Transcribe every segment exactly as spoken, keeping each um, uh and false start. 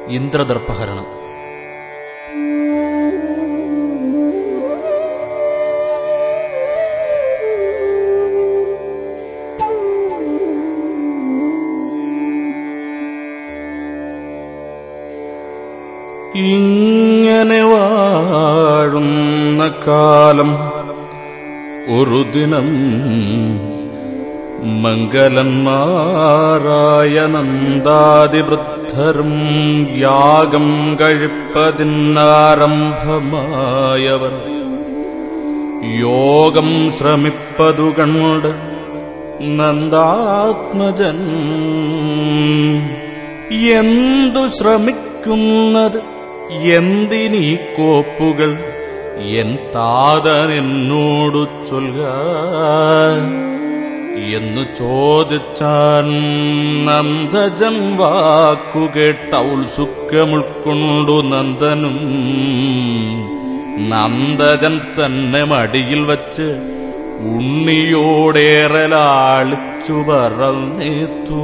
ഇന്ദ്രദർപ്പഹരണം. ഇങ്ങനെ വാഴുന്ന കാലം ഒരു ദിനം മംഗലന്മാരായ നന്ദാദിവൃദ്ധരും യാഗം കഴിപ്പതിനാരംഭമായവർ യോഗം ശ്രമിപ്പതു കണ്ട് നന്ദാത്മജൻ എന്തു ശ്രമിക്കുന്നത്, എന്തിനീ കോപ്പുകൾ, എൻ താതൻ എന്നോടു ചൊൽക എന്നു ചോദിച്ചാൻ. നന്ദജൻ വാക്കുകേട്ട ഉത്സുക്കമുൾക്കൊണ്ടു നന്ദനും നന്ദജൻ തന്നെ മടിയിൽ വച്ച് ഉണ്ണിയോടേറെ ലാളിച്ചു പറഞ്ഞേത്തു.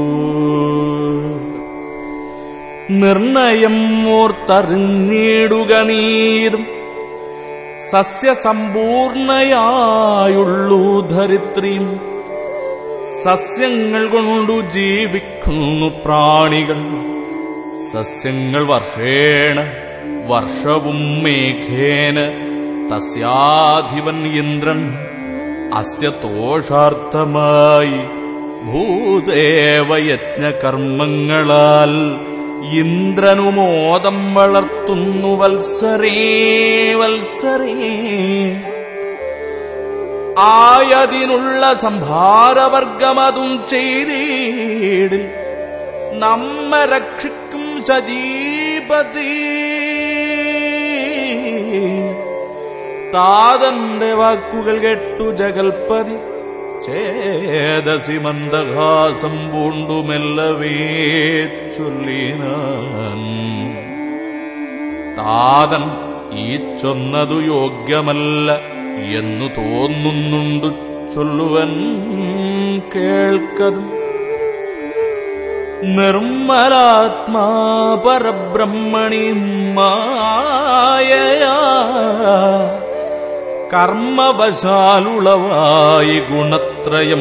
നിർണയം ഓർത്തറിഞ്ഞിടുക നീരും സസ്യസമ്പൂർണയായുള്ളൂ ധരിത്രിയും. സസ്യങ്ങൾ കൊണ്ടു ജീവിക്കുന്നു പ്രാണികൾ. സസ്യങ്ങൾ വർഷേണ വർഷവും മേഘേന തസ്യാധിപൻ ഇന്ദ്രൻ അസ്യ തോഷാർത്ഥമായി ഭൂദേവയജ്ഞകർമ്മങ്ങളാൽ ഇന്ദ്രനുമോദം വളർത്തുന്നു. വത്സരേ വത്സരേ ആയതിനുള്ള സംഭാരവർഗമതും ചെയ്തിടിൽ നമ്മെ രക്ഷിക്കും സജീപതി. താതന്റെ വാക്കുകൾ കേട്ടു ജഗൽപതി ചേതസി മന്ദഹാസം പൂണ്ടുമെല്ലവേ ചൊല്ലിനാൻ. താതൻ ഈ ചൊന്നതു യോഗ്യമല്ല എന്നു തോന്നുന്നുണ്ട് ചൊല്ലുവൻ കേൾക്കതും. നിർമ്മലാത്മാ പരബ്രഹ്മണി മായയാ കർമ്മവശാലുളവായി ഗുണത്രയം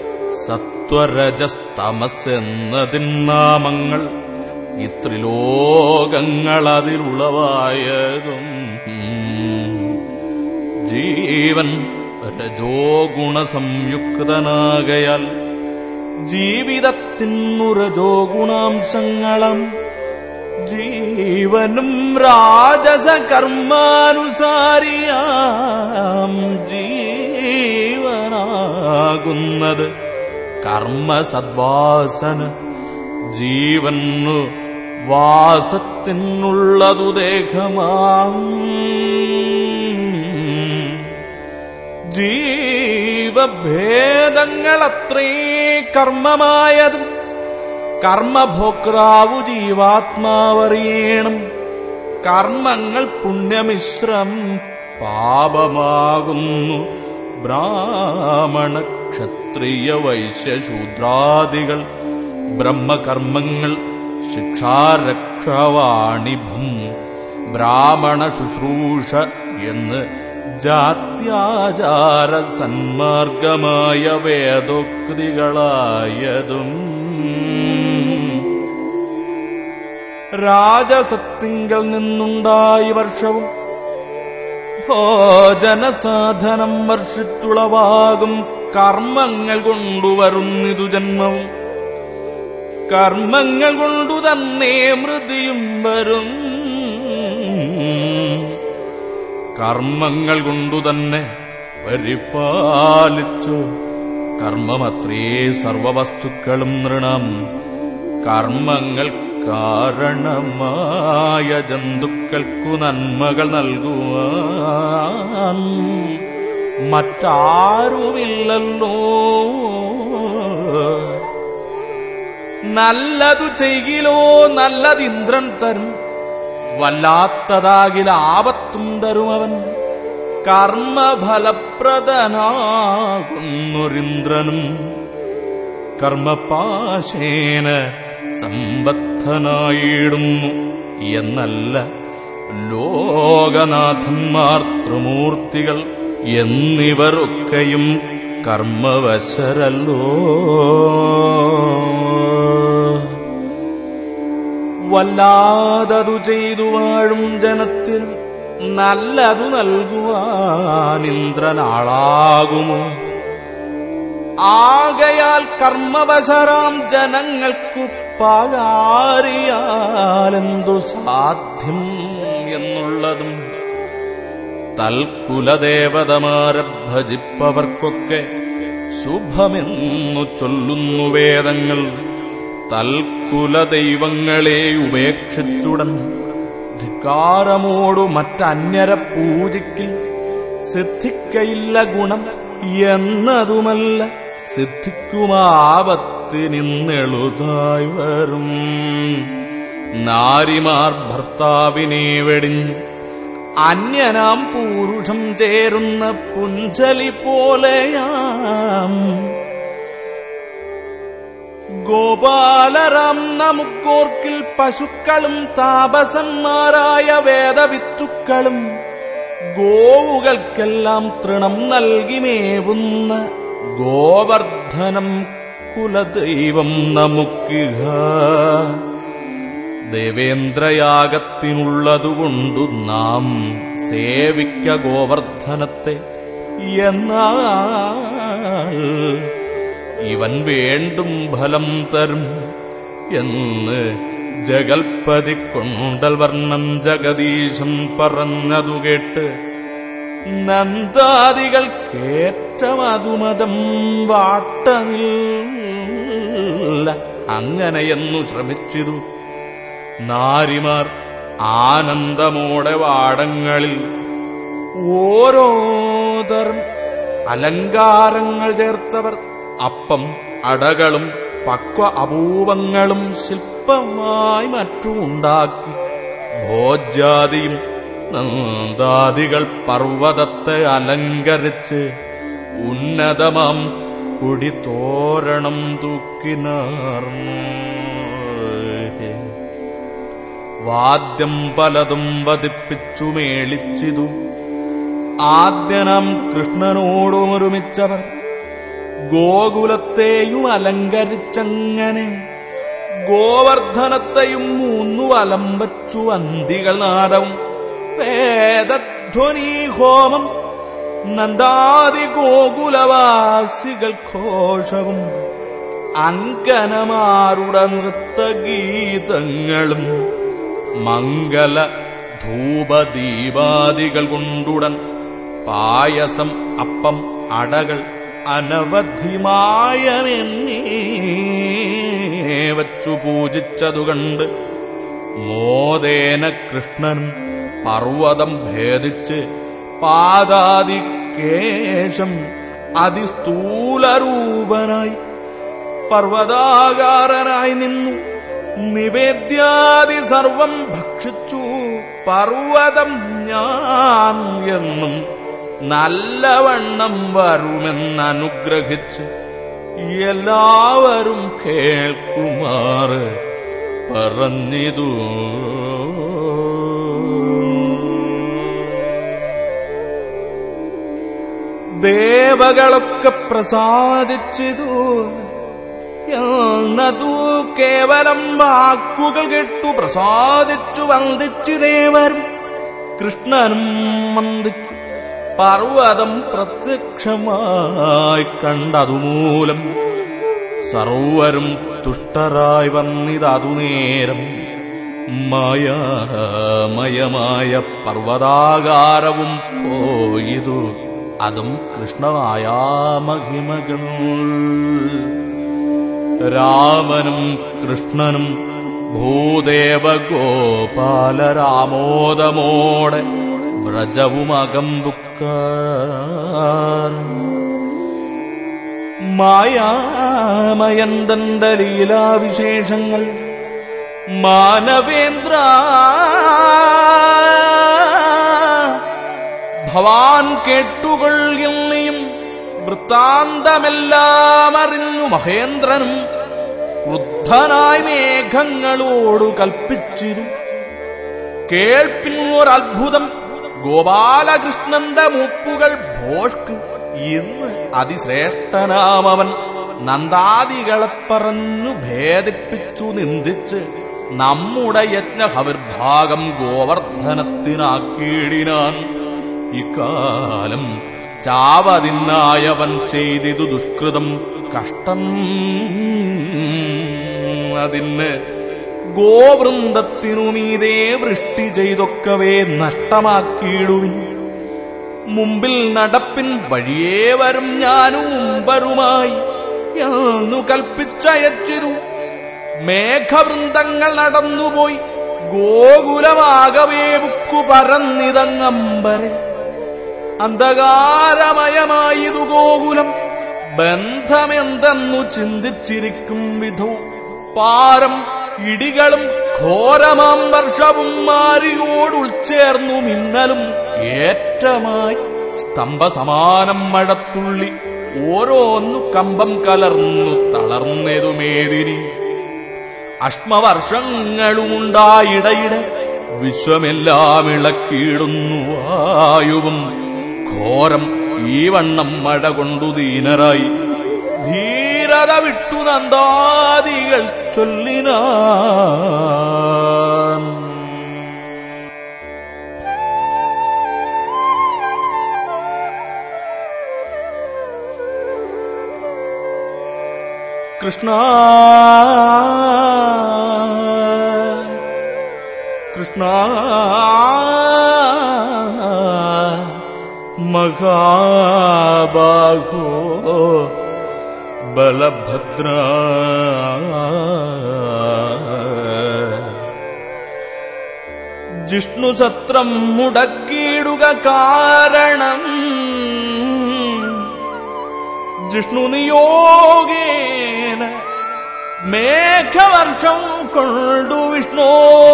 സത്വരജസ്തമസ് എന്നതിൻ നാമങ്ങൾ ഇത്രിലോകങ്ങളതിലുളവായതും. ജീവൻ രജോഗുണ സംയുക്തനാകയാൽ ജീവിതത്തിനു രജോഗുണാംശങ്ങളും ജീവനും രാജസകർമാനുസാരിയാം ജീവനാകുന്നത് കർമ്മസദ്വാസന. ജീവനു വാസത്തിനുള്ളതു ദേഹമാം. ജീവഭേദങ്ങളത്രേ കർമ്മമായതും കർമ്മഭോക്താവു ജീവാത്മാവറിയണം. കർമ്മങ്ങൾ പുണ്യമിശ്രം പാപമാകുന്നു. ബ്രാഹ്മണ ക്ഷത്രിയ വൈശ്യശൂദ്രാദികൾ ബ്രഹ്മകർമ്മങ്ങൾ ശിക്ഷാരക്ഷവാണിഭം ബ്രാഹ്മണ ശുശ്രൂഷ എന്ന് ജാത്യാചാര സന്മാർഗമായ വേദോക്തികളായതും. രാജസത്തിങ്കൽ നിന്നുണ്ടായി വർഷവും ഭോജനസാധനം വർഷിച്ചുളവാകും കർമ്മങ്ങൾ കൊണ്ടുവരുന്നിതു ജന്മവും. കർമ്മങ്ങൾ കൊണ്ടു തന്നെ മൃതിയും വരും. കർമ്മങ്ങൾ കൊണ്ടുതന്നെ പരിപാലിച്ചു. കർമ്മമത്രേ സർവവസ്തുക്കളും നൃണം. കർമ്മങ്ങൾ കാരണമായ ജന്തുക്കൾക്കു നന്മകൾ നൽകുവാൻ മറ്റാരുമില്ലല്ലോ. നല്ലതു ചെയ്യിലോ നല്ലതിന്ദ്രൻ തരും. വല്ലാത്തതാകിൽ ആപത്തും തരുമവൻ. കർമ്മഫലപ്രദനാകുന്നൊരിന്ദ്രനും കർമ്മപാശേന സമ്പദ്ധനായിടുന്നു എന്നല്ല ലോകനാഥന്മാർ ത്രിമൂർത്തികൾ എന്നിവരൊക്കെയും കർമ്മവശരല്ലോ. വല്ലാതതു ചെയ്തു വാഴും ജനത്തിന് നല്ലതു നൽകുവാൻ ഇന്ദ്രനാളാകുമോ? ആകയാൽ കർമ്മവശരാം ജനങ്ങൾക്കു പാകാരിയാലെന്തു സാധ്യം എന്നുള്ളതും തൽക്കുലദേവതമാരെ ഭജിപ്പവർക്കൊക്കെ ശുഭമെന്നു ചൊല്ലുന്നു വേദങ്ങൾ. തൽക്കുലദൈവങ്ങളെ ഉപേക്ഷിച്ചുടൻ ധിക്കാരമോടു മറ്റന്യരെ പൂജിക്കിൽ സിദ്ധിക്കയില്ല ഗുണം എന്നതുമല്ല, സിദ്ധിക്കുമാപത്തിനിന്നെളുതായി വരും. നാരിമാർ ഭർത്താവിനെ വെടിഞ്ഞ് അന്യനാം പൂരുഷം ചേരുന്ന പുഞ്ചലി പോലെയാം. ഗോപാലരാം നമുക്കോർക്കിൽ പശുക്കളും താപസന്മാരായ വേദവിത്തുക്കളും ഗോവുകൾക്കെല്ലാം തൃണം നൽകി മേവുന്ന ഗോവർദ്ധനം കുലദൈവം നമുക്കിഹ. ദേവേന്ദ്രയാഗത്തിനുള്ളതുകൊണ്ടു നാം സേവിക്ക ഗോവർദ്ധനത്തെ. എന്നാൽ ഇവൻ വേണ്ടും ഫലം തരും എന്ന് ജഗൽപതി കൊണ്ടൽ വർണ്ണം ജഗദീശൻ പറഞ്ഞതു കേട്ട് നന്ദാദികൾ കേറ്റമതുമതം വാട്ടമില്ല. അങ്ങനെയെന്നു ശ്രമിച്ചിരു. നാരിമാർ ആനന്ദമോടെ വാടങ്ങളിൽ ഓരോതരം അലങ്കാരങ്ങൾ ചേർത്തവർ അപ്പം അടകളും പക്വ അപൂപങ്ങളും ശില്പമായി മറ്റും ഉണ്ടാക്കി ഭോജ്യാദിയും നന്ദാദികൾ പർവ്വതത്തെ അലങ്കരിച്ച് ഉന്നതമാം കുടിതോരണം തൂക്കിനാർന്നു. വാദ്യം പലതും വധിപ്പിച്ചു മേളിച്ചിതു. ആദ്യനാം കൃഷ്ണനോടുമൊരുമിച്ചവർ ഗോകുലത്തെയും അലങ്കരിച്ചങ്ങനെ ഗോവർദ്ധനത്തെയും മൂന്നു വലം വച്ചു അന്തികൾ നാദവും വേദധ്വനി ഹോമം നന്ദാദി ഗോകുലവാസികൾ ഘോഷവും അങ്കനമാരുടെ നൃത്തഗീതങ്ങളും മംഗല ധൂപദീപാദികൾ കൊണ്ടുടൻ പായസം അപ്പം അടകൾ അനവധിമായമെന്നേ വച്ചു പൂജിച്ചതുകണ്ട് മോദേന കൃഷ്ണനും പർവ്വതം ഭേദിച്ച് പാദാദികേശം അതിസ്ഥൂലരൂപനായി പർവ്വതാകാരനായി നിന്നു. നിവേദ്യാദി സർവം ഭക്ഷിച്ചു പർവ്വതം ഞാൻ എന്നും നല്ലവണ്ണം വരുമെന്നനുഗ്രഹിച്ച് എല്ലാവരും കേൾക്കുമാറ് പറഞ്ഞിതു. ദേവകളൊക്കെ പ്രസാദിച്ചിതു എന്നതു കേവലം വാക്കുകൾ കേട്ടു പ്രസാദിച്ചു വന്ദിച്ചു ദേവരും. കൃഷ്ണനും വന്ദിച്ചു. പർവ്വതം പ്രത്യക്ഷമായി കണ്ടതുമൂലം സർവരും തുഷ്ടരായി വന്നിതതു നേരം. മായാമയമായ പർവ്വതാകാരവും പോയിതു. അതും കൃഷ്ണമായ മഹിമകൾ. രാമനും കൃഷ്ണനും ഭൂദേവ ഗോപാലരാമോദമോടെ വ്രജവുമകമ്പുക്കാർ. മായാമയന്തന്റെ ലീലാവിശേഷങ്ങൾ മാനവേന്ദ്ര ഭവാൻ കേട്ടുകൊള്ളിയും വൃത്താന്തമെല്ലാം അറിഞ്ഞു മഹേന്ദ്രനും ക്രുദ്ധനായി മേഘങ്ങളോടു കൽപ്പിച്ചിരു. കേൾപ്പിൻ ഒരത്ഭുതം, ഗോപാലകൃഷ്ണന്റെ മൂപ്പുകൾ ഭോഷ്ക്. ഇന്ന് അതിശ്രേഷ്ഠനാമവൻ നന്ദാദികളെ പറഞ്ഞു ഭേദിപ്പിച്ചു നിന്ദിച്ച് നമ്മുടെ യജ്ഞഹവിർഭാഗം ഗോവർദ്ധനത്തിനാക്കിയിടിനാൻ. ഇക്കാലം ചാവതിനായവൻ ചെയ്തിതു ദുഷ്കൃതം കഷ്ടം. അതിന് ഗോവൃന്ദത്തിനുമീതേ വൃഷ്ടി ചെയ്തൊക്കവേ നഷ്ടമാക്കിയിടുവിൻ. മുമ്പിൽ നടപ്പിൻ വഴിയേ വരും ഞാനും മുമ്പരുമായി എന്നു കൽപ്പിച്ചയച്ചിരു. മേഘവൃന്ദങ്ങൾ നടന്നുപോയി ഗോകുലമാകവേ ബുക്കു പരന്നിതങ്ങമ്പരെ. അന്ധകാരമയമായതു ഗോകുലം ബന്ധമെന്തെന്നു ചിന്തിച്ചിരിക്കും വിധോ. പാരം ഇടികളും ഘോരമാം വർഷവും മാരിയോടുൾച്ചേർന്നു മിന്നലും ഏറ്റമായി സ്തംഭസമാനം മഴത്തുള്ളി ഓരോന്നു കമ്പം കലർന്നു തളർന്നതുമേതിരി. അശ്മവർഷങ്ങളുമുണ്ടായിടയിടെ വിശ്വമെല്ലാം ഇളക്കിയിടുന്നു വായുവും. ഘോരം ഈ വണ്ണം മഴ കൊണ്ടു ദീനരായി ധീരത വിട്ടു നന്ദാദികൾ ചൊല്ലിനാൻ. കൃഷ്ണ കൃഷ്ണ മഹാബാഹോ ബലഭദ്ര, ജിഷ്ണുസത്രം മുടക്കിയിടുക കാരണം ജിഷ്ണു നിയോഗേന മേഘവർഷം കൊണ്ടു വിഷ്ണു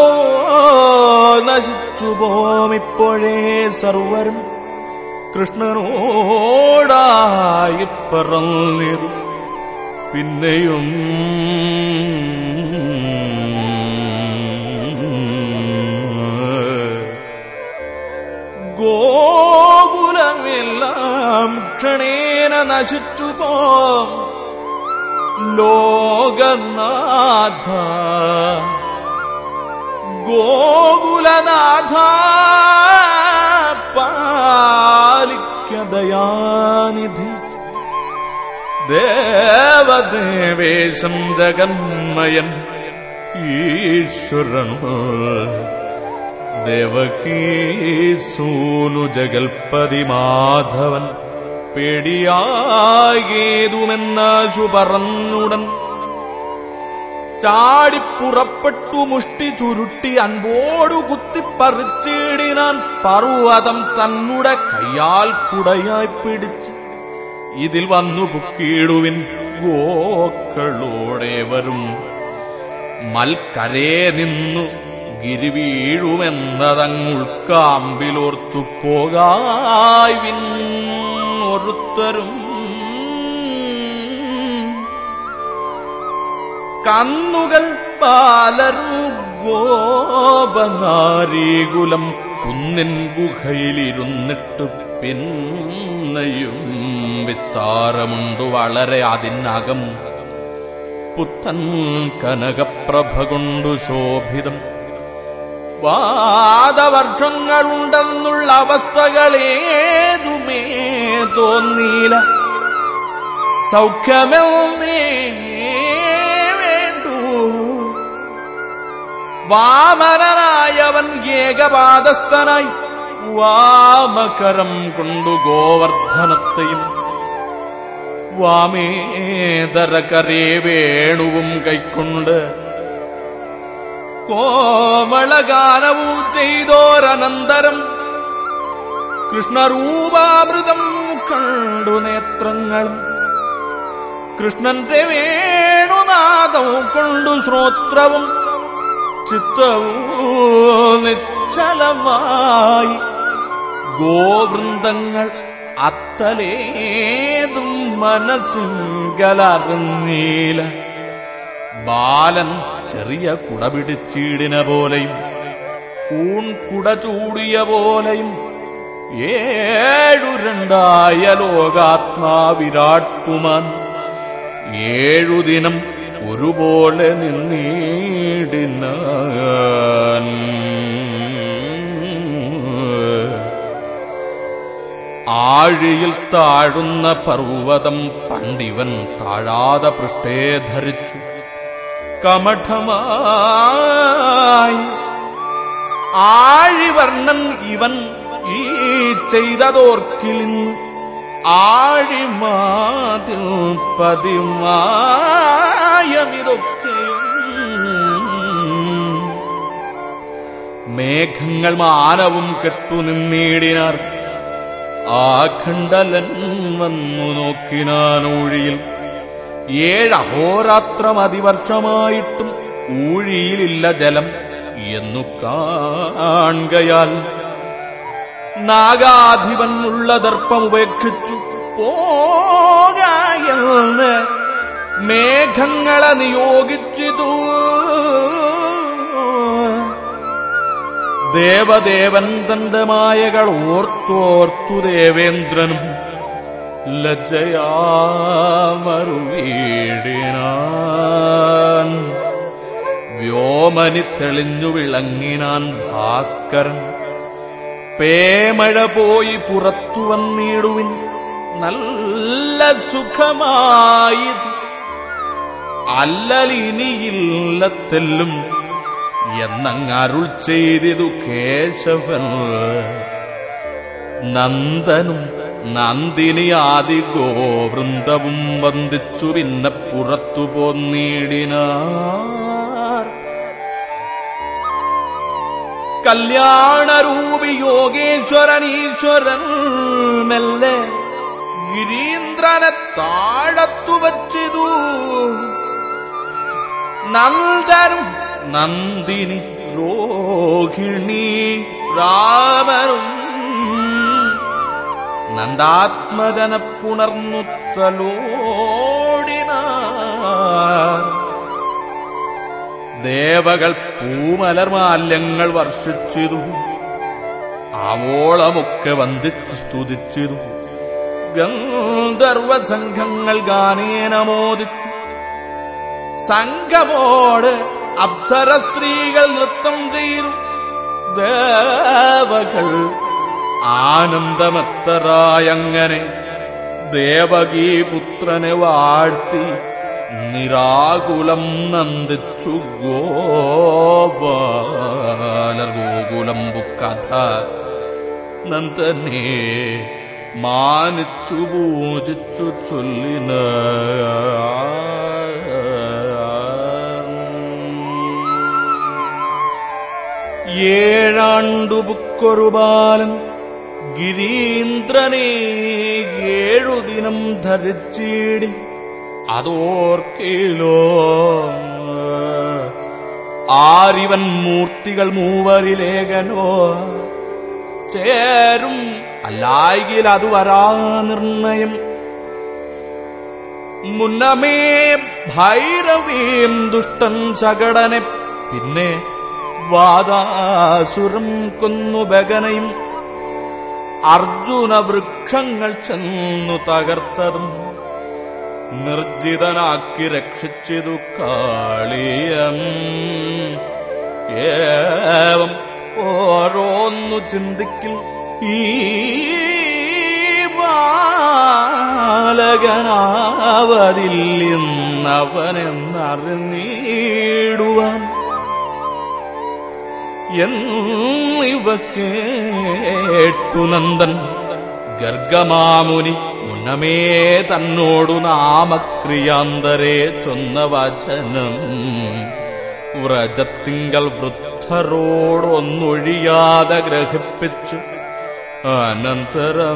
നശിച്ചു പോമിപ്പോഴേ സർവരും കൃഷ്ണനോടായി പറഞ്ഞിരു. പിന്നെയും ഗോകുലമെല്ലാം ക്ഷണേന നശിച്ചു പോം. ലോകനാഥ ഗോകുലനാഥ പാലിക്കദയാനിധി. ദേവദേവേശം ജഗന്മയൻ ഈശ്വരൻ ദേവകീ സൂനു ജഗൽപതി മാധവൻ പേടിയാകേതുമെന്നാശു പറഞ്ഞുടൻ ചാടിപ്പുറപ്പെട്ടു മുഷ്ടി ചുരുട്ടി അൻപോടു കുത്തിപ്പറിച്ചിടിനാൻ. പർവ്വതം തന്നുടെ കയ്യാൽ കുടയായി പിടിച്ച് ഇതിൽ വന്നു പുക്കിയിടുവിൻ ഗോക്കളോടെ വരും. മൽക്കരേ നിന്നു ഗിരി വീഴുമെന്നതങ്ങുൾക്കാമ്പിലോർത്തു പോകായ്വിൻ ഒരുത്തരും. കന്നുകൾ പാലരു ഗോപനാരീകുലം കുന്നിൻ ഗുഹയിലിരുന്നിട്ടു പിന്നെയും വിസ്താരമുണ്ടു വളരെ അതിനകം. പുത്തൻ കനകപ്രഭ കൊണ്ടു ശോഭിതം വാദവർഷങ്ങളുണ്ടെന്നുള്ള അവസ്ഥകളേതുമേ തോന്നീല. സൗഖ്യമെന്നേ വേണ്ടു. വാമനനായവൻ ഏകപാദസ്ഥനായി വാമകരം കൊണ്ടു ഗോവർദ്ധനത്തെയും വാമേതരകരേ വേണുവും കൈക്കൊണ്ട് കോമളഗാനവും ചെയ്തോരനന്തരം കൃഷ്ണരൂപാമൃതം കണ്ടു നേത്രങ്ങളും കൃഷ്ണന്റെ വേണുനാദവും കൊണ്ടു ശ്രോത്രവും ചിത്തവും നിശ്ചലമായി ഗോവൃന്ദങ്ങൾ അത്തലേതും മനസ്സിങ്കലറിഞ്ഞീല. ബാലൻ ചെറിയ കുട പിടിച്ചീടിന പോലെയും ഊൺ കുട ചൂടിയ പോലെയും ഏഴു രണ്ടായ ലോകാത്മാ വിരാട്കുമാൻ ഏഴു ദിനം ഒരുപോലെ നിന്നീടിനാൻ. ആഴിയിൽ താഴുന്ന പർവ്വതം പണ്ടിവൻ താഴാതെ പൃഷ്ഠേ ധരിച്ചു കമഠമായി. ആഴിവർണ്ണൻ ഇവൻ ഈ ചെയ്തതോർക്കിലിന്ന് ആഴിമാതിൽ പതിമായമിതൊക്കെയും. മേഘങ്ങൾ മാനവും കെട്ടുനിന്നീടിനാർ. ആ ഖണ്ഡലൻ വന്നു നോക്കിനാൻ ഊഴിയിൽ. ഏഴഹോരാത്രം അതിവർഷമായിട്ടും ഊഴിയിലില്ല ജലം എന്നു കാൺകയാൽ നാഗാധിപൻ ഉള്ള ദർപ്പം ഉപേക്ഷിച്ചു പോകായെന്ന് മേഘങ്ങളെ നിയോഗിച്ചിതു. ദേവദേവൻ തന്റെ മായകൾ ഓർത്തോർത്തു ദേവേന്ദ്രനും ലജ്ജയാമറുവീടിനാൻ. വ്യോമനി തെളിഞ്ഞു വിളങ്ങിനാൻ ഭാസ്കരൻ. പേമഴ പോയി പുറത്തു വന്നിടുവിൻ നല്ല സുഖമായി. അല്ലലിനിയില്ലത്തെല്ലും എന്നങ്ങരുൾ ചെയ്തിതു കേശവൻ. നന്ദനും നന്ദിനി ആദി ഗോവൃന്ദവും വന്ദിച്ചു പിന്നെ പുറത്തു പോന്നീടിനാർ. കല്യാണരൂപി യോഗേശ്വരനീശ്വരൻ മെല്ലെ ഗിരീന്ദ്രനെ താഴത്തു വച്ചിതു. നന്ദനും നന്ദിനി രോഹിണി രാമനും നന്ദാത്മജന പുണർന്നു തലോടിനാർ. ദേവകൾ പൂമലർമാല്യങ്ങൾ വർഷിച്ചിതു. ആവോളമൊക്കെ വന്ദിച്ചു സ്തുതിച്ചിതു. ഗന്ധർവ സംഘങ്ങൾ ഗാനേനമോദിച്ചു. സംഘമോട് അപ്സര സ്ത്രീകൾ നൃത്തം ചെയ്തു. ദേവകൾ ആനന്ദമത്തരായങ്ങനെ ദേവകീപുത്രനെ വാഴ്ത്തി നിരാകുലം നന്ദിച്ചു. ഗോപാലർ ഗോകുലംബുക്കഥ നന്ദനെ മാനിച്ചു പൂജിച്ചു ചൊല്ലിന. ഏഴാണ്ടു ബുക്കൊരു ബാലൻ ഗിരീന്ദ്രനെ ഏഴുദിനം ധരിച്ചിടി. അതോർക്കിലോ ആരിവൻ മൂർത്തികൾ മൂവരിലേഖനോ ചേരും അല്ലായെങ്കിൽ അത് വരാ നിർണയം. മുന്നമേ ഭൈരവീം ദുഷ്ടൻ ശകടനെ പിന്നെ വാദാസുരം കൊന്നു ബഗനയും അർജുന വൃക്ഷങ്ങൾ ചെന്നു തകർത്തതും നിർജിതനാക്കി രക്ഷിച്ചിതു കാളിയം. ഏവം ഓരോന്നു ചിന്തിക്കിൽ ഈ ബാലകനാവതില്ലെന്നവനെന്നറിഞ്ഞിടുവാൻ എന്നിവ കേട്ടു നന്ദൻ ഗർഗമാമുനി മുന്നമേ തന്നോടു നാമക്രിയാന്തരേ ചൊന്ന വചനം വ്രജത്തിങ്കൽ വൃദ്ധരോടൊന്നൊഴിയാതെ ഗ്രഹിപ്പിച്ചു. അനന്തരം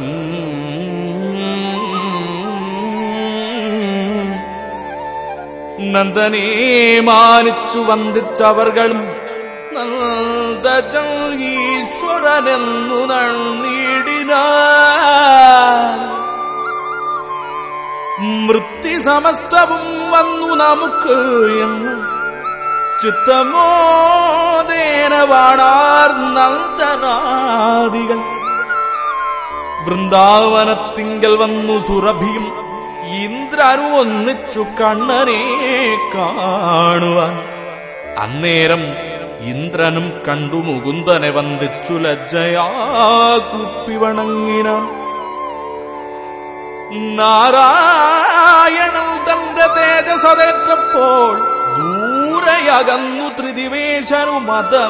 നന്ദനെ മാനിച്ചു വന്ദിച്ചവർകളും നന്ദജൻ ഈശ്വരനെന്നു നന്ദിടിനാർ. മൃത്യു മുക്തി സമസ്തവും വന്നു നമുക്ക് എന്ന് ചിത്തമോദേന വാണാർ നന്ദനാദികൾ. വൃന്ദാവനത്തിങ്കൽ വന്നു സുരഭിയും ഇന്ദ്രനും ഒന്നിച്ചു കണ്ണനെ കാണുവാൻ. അന്നേരം ഇന്ദ്രനും കണ്ടു മുകുന്ദനെ വന്ദിച്ചു ലജ്ജയാ കുപ്പി വണങ്ങിനാൻ. നാരായണൻ തന്റെ തേജസതേറ്റപ്പോൾ ദൂരയകന്നു ത്രിദിവേശനു മതം.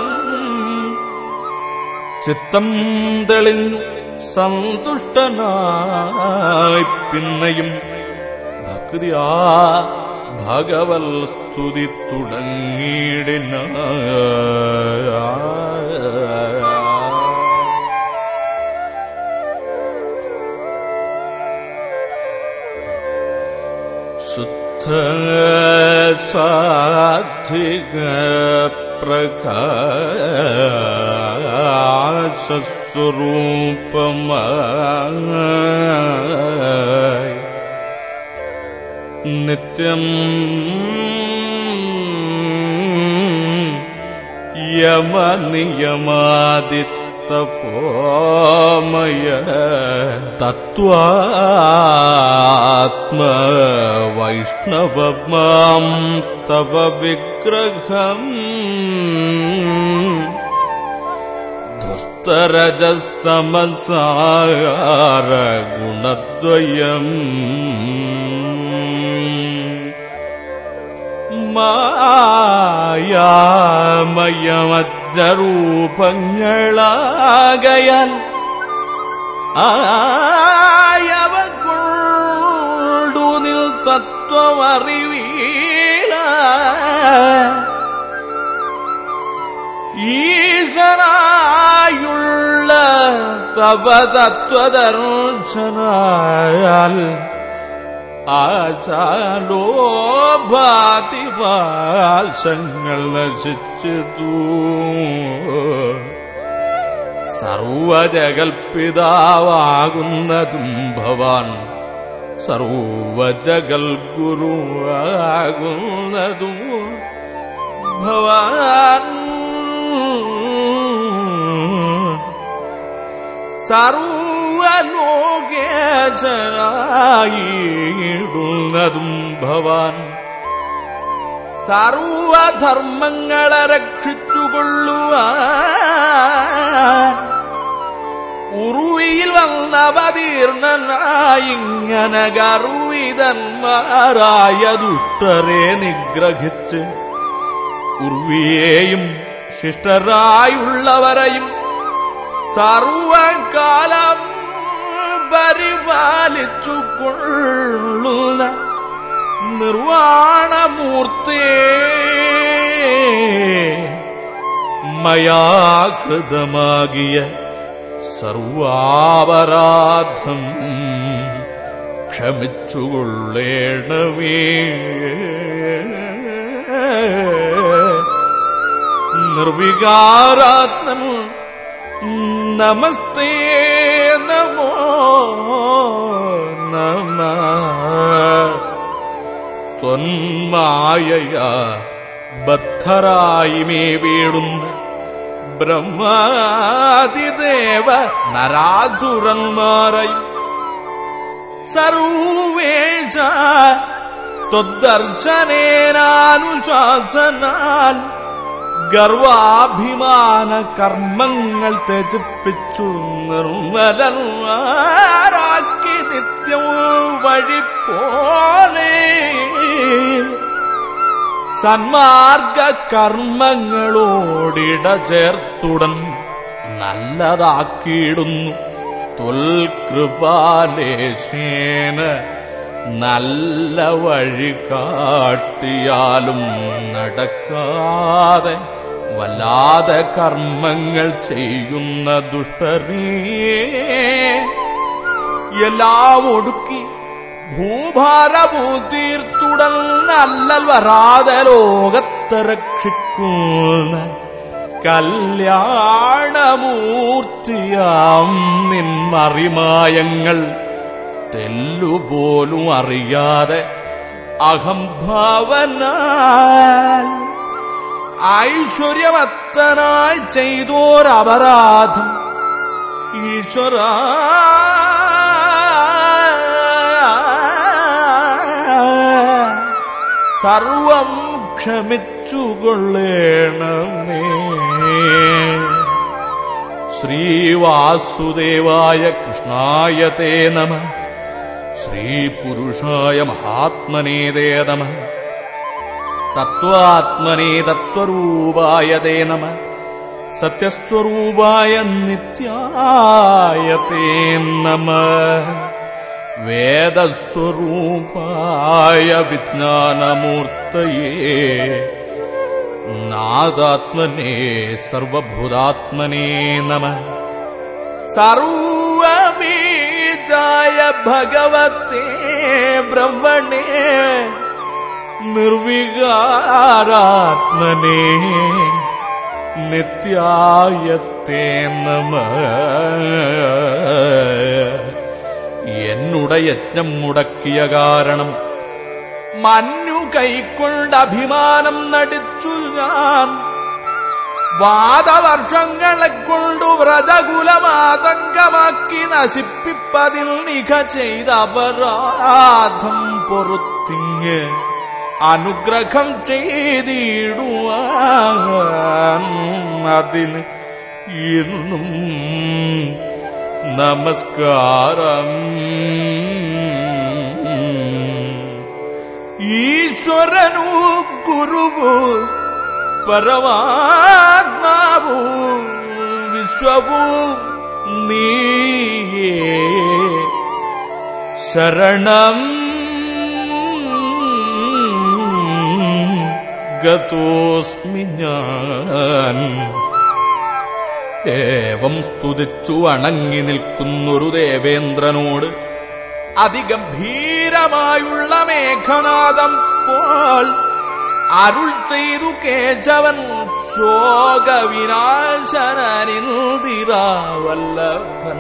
ചിത്തം തെളിഞ്ഞു സന്തുഷ്ടനായി പിന്നെയും ഭക്തിയാ ഭഗവൽ സ്തുതി തുടങ്ങിയിടിന. ശുദ്ധ സാത്വിക പ്രകാശസ്വരൂപമായി നിത്യം യമനിയമാദിത്തപോമയ തത്വാത്മ വൈഷ്ണവമാം തവ വിഗ്രഹം ധുസ്തരജസ്തമസാര ഗുണദ്വയം മായാമയമജ്ഞരൂപങ്ങളാകയാൽ ആയവ കൊണ്ടു നിൽ തത്വമറിവീല. ഈശ്വരായുള്ള തവ തത്വദർശനായാൽ ആശാലോഭാതിപാശങ്ങൾ നശിച്ചു. സർവജഗൽപിതാവാകുന്നതും ഭവാൻ സർവജഗൽ ഗുരുവാകുന്നതും ഭവാൻ സർവലോകേശനായിടുന്നതും ഭവാൻ സർവധർമ്മങ്ങളെ രക്ഷിച്ചുകൊള്ളുവാൻ ഉറുവിയിൽ വന്നവതീർണനായിങ്ങനെ ഗർവിതന്മാരായ ദുഷ്ടരെ നിഗ്രഹിച്ച് ഉർവിയെയും ശിഷ്ടരായുള്ളവരെയും സർവകാലം പരിപാലിച്ചു കൊള്ളുന്ന നിർവാണമൂർത്തേ മയാകൃതമാകിയ സർവാപരാധം ക്ഷമിച്ചുകൊള്ളേണമേ. നിർവികാരാത്മൻ നമസ്തേ നമോ നമഃ. ത്വന്മായയാ ബദ്ധരായി മേ വീടുന്ന ബ്രഹ്മാതിദേവ നരാസുരന്മാരായി സർവേശ ത്വദ്ദർശനേനാനുശാസനാൽ ഗർവാഭിമാന കർമ്മങ്ങൾ ത്യജിപ്പിച്ചു നിർമ്മലന്മാരാക്കി നിത്യവും വഴി പോലെ സന്മാർഗ കർമ്മങ്ങളോടിട ചേർത്തുടൻ നല്ലതാക്കിയിടുന്നു. ത്വൽകൃപാലേശേന നല്ല വഴി കാട്ടിയാലും നടക്കാതെ വല്ലാതെ കർമ്മങ്ങൾ ചെയ്യുന്ന ദുഷ്ടരേ എല്ലാം ഒടുക്കി ഭൂഭാരഭൂതീർത്തുടൻ നല്ലൽ വരാതെ ലോകത്തെ രക്ഷിക്കുന്ന കല്യാണമൂർത്തിയാം നിൻ മറിമായങ്ങൾ തെല്ലുപോലും അറിയാതെ അഹംഭാവനാൽ ഐശ്വര്യമത്തനായി ചെയ്തോരപരാധം ഈശ്വര സർവം ക്ഷമിച്ചുകൊള്ളേണമേ. ശ്രീവാസുദേവായ കൃഷ്ണായ തേ നമഃ. ശ്രീപുരുഷായ മഹാത്മനേ തേ നമഃ. തത്വാത്മനേ തത്വരൂപായ തേ നമഃ. സത്യസ്വരൂപായ നിത്യായ തേ നമഃ. വേദസ്വരൂപായ വിജ്ഞാനമൂർത്തയേ നാദാത്മനേ സർവഭൂതാത്മനേ നമഃ. സർവബീജായ ഭഗവതേ ബ്രഹ്മണേ നിർവികാരാത്മനേ നിത്യായത്തേ നമഃ. എന്നുടെ യജ്ഞം മുടക്കിയ കാരണം മഞ്ഞു കൈക്കൊണ്ട് അഭിമാനം നടിച്ചു ഞാൻ വാദവർഷങ്ങളെ കൊണ്ടു വ്രജകുലമാതങ്കമാക്കി നശിപ്പിപ്പതിൽ നിഖ ചെയ്ത അപരാധം പൊറുത്തിങ് അനുഗ്രഹം ചെയ്തിടുവാൻ അതിന് ഇന്നും നമസ്കാരം. ഈശ്വരനു ഗുരുവു പരമാത്മാവു വിശ്വവു നീയേ ശരണം ഗതോസ്മി ഞാൻ. ഏവം സ്തുതിച്ചു അണങ്ങി നിൽക്കുന്നൊരു ദേവേന്ദ്രനോട് അതിഗംഭീരമായുള്ള മേഘനാദം പോൽ അരുൾ ചെയ്തു കേശവൻ ശോകവിനാശനനിന്ദിരാവല്ലഭൻ.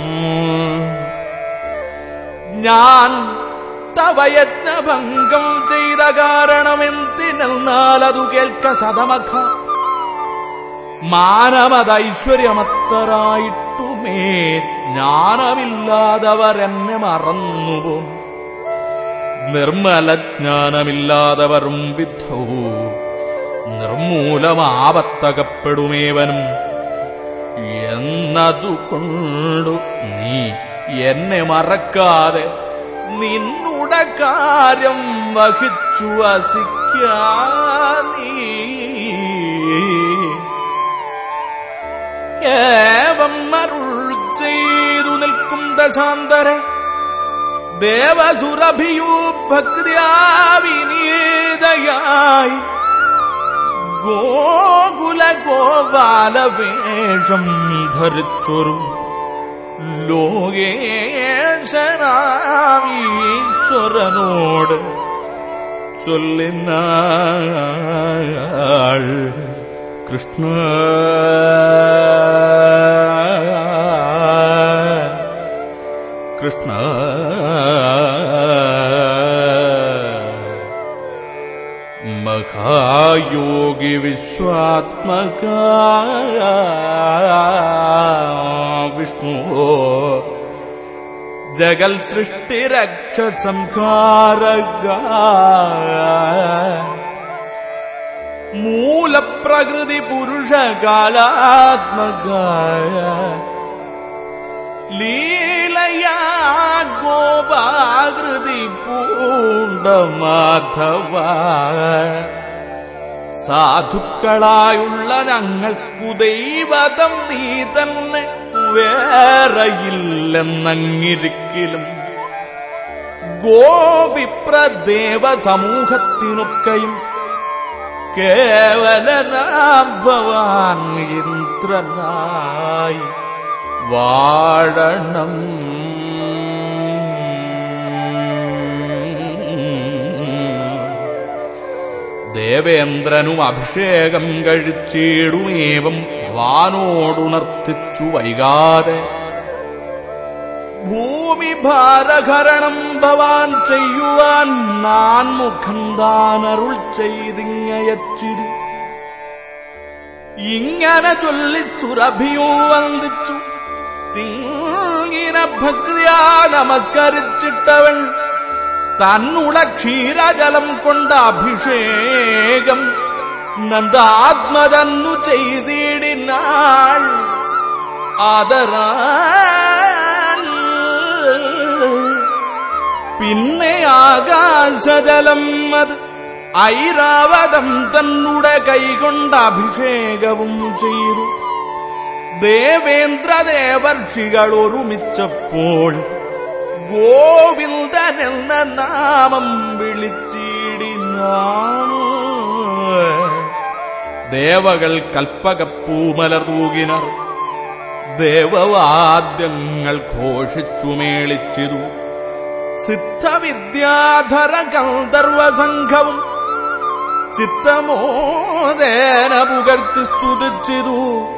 ഞാൻ തവയജ്ഞഭംഗം ചെയ്ത കാരണമെന്തിനാൽ അതു കേൾക്ക സതമഖ. മാനവതൈശ്വര്യമത്തരായിട്ടുമേ ജ്ഞാനമില്ലാതവർ എന്നെ മറന്നുപോം. നിർമ്മലജ്ഞാനമില്ലാതവരും വിദ്ധൗ നിർമൂലമാപത്തകപ്പെടുമേവനും. എന്നതുകൊണ്ടു നീ എന്നെ മറക്കാതെ നിന്നുടെ കാര്യം വഹിച്ചു വസിക്കാ നീ. ഏവം അരുൾ ചെയ്തു നിൽക്കും ദശാന്തരെ ദേവസുരഭിയു ഭക്തിയാ വിനീതയായി ഗോകുല ഗോപാലവേഷം ധരിച്ചൊരു ലോകേശനാമീശ്വരനോട് ചൊല്ലിനാൾ. കൃഷ്ണ കൃഷ്ണ മഹായോഗി വിശ്വാത്മക വിഷ്ണു ജഗൽ സൃഷ്ടി രക്ഷ സംഹാരക മൂലപ്രകൃതി പുരുഷ കാലാത്മക ലീലയാ ഗോപാകൃതി പൂണ്ട മാധവ. സാധുക്കളായുള്ള ഞങ്ങൾക്കു ദൈവതം നീ തന്നെ വേറെയില്ലെന്നങ്ങിരിക്കലും ഗോവിപ്രദേവ സമൂഹത്തിനൊക്കെയും കേവലനാം ഭവാൻ ഇന്ദ്രനായി വാഴണം. ദേവേന്ദ്രനും അഭിഷേകം കഴിച്ചിടുമേവം ഭവാനോടുണർത്തിച്ചു വൈകാതെ ഭൂമി ഭാരഹരണം ഭവാൻ ചെയ്യുവാൻ നാൻമുഖൻ താൻ അരുൾ ചെയ്തിങ്ങയച്ചിരു. ഇങ്ങനെ ചൊല്ലി സുരഭിയോ വന്ദിച്ചു. തിങ്ങിന ഭക്തിയാ നമസ്കരിച്ചിട്ടവൾ തന്നുള ക്ഷീരജലം കൊണ്ട് അഭിഷേകം നന്ദാത്മജന്നു ചെയ്തിടിനാൾ. ആദരാൽ പിന്നെ ആകാശജലം അത് ഐരാവതം തന്നുടെ കൈകൊണ്ട് അഭിഷേകവും ചെയ്തു. ദേവേന്ദ്രദേവർഷികൾ ഒരുമിച്ചപ്പോൾ ഗോവിന്ദൻ എന്ന നാമം വിളിച്ചിടിനാൾ. ദേവകൾ കൽപ്പകപ്പൂമലർ തൂകിനർ. ദേവവാദ്യങ്ങൾ ഘോഷിച്ചു മേളിച്ചിതു. സിദ്ധവിദ്യാധര ഗന്ധർവസംഘവും ചിത്തമോദേന പുകഴ്ത്തി സ്തുതിച്ചിരു.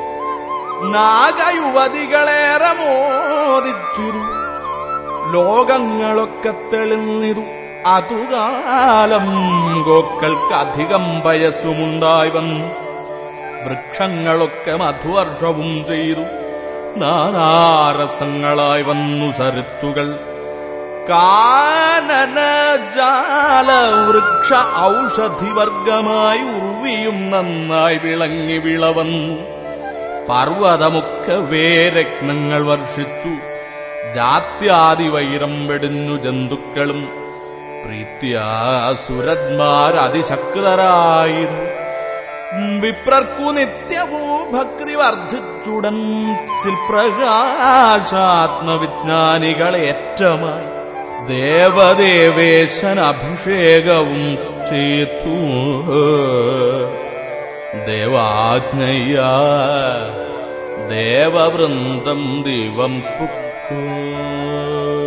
നാഗയുവതികളേറെ മോദിച്ചിരു. ലോകങ്ങളൊക്കെ തെളിഞ്ഞിരു. അതുകാലം ഗോക്കൾക്കധികം വയസ്സുമുണ്ടായി വന്നു. വൃക്ഷങ്ങളൊക്കെ മധുവർഷവും ചെയ്തു. നാനാരസങ്ങളായി വന്നു സരിത്തുകൾ. കാനന ജാല വൃക്ഷ ഔഷധിവർഗമായി ഉർവിയും നന്നായി വിളങ്ങി വിളവന്നു. പർവ്വതമൊക്കെ വേരത്നങ്ങൾ വർഷിച്ചു. ജാത്യാദി വൈരം വെടിഞ്ഞു ജന്തുക്കളും. പ്രീത്യാസുരന്മാരതിശക്തരായിരുന്നു. വിപ്രർക്കു നിത്യവൂ ഭക്തി വർദ്ധിച്ചുടൻ. ചിൽപ്രകാശാത്മവിജ്ഞാനികളേറ്റമായി ദേവദേവേശൻ അഭിഷേകവും ചെയ്തു. ദേവാജ്ഞയാ ദേവവൃന്ദം ദിവം പുക്കൂ.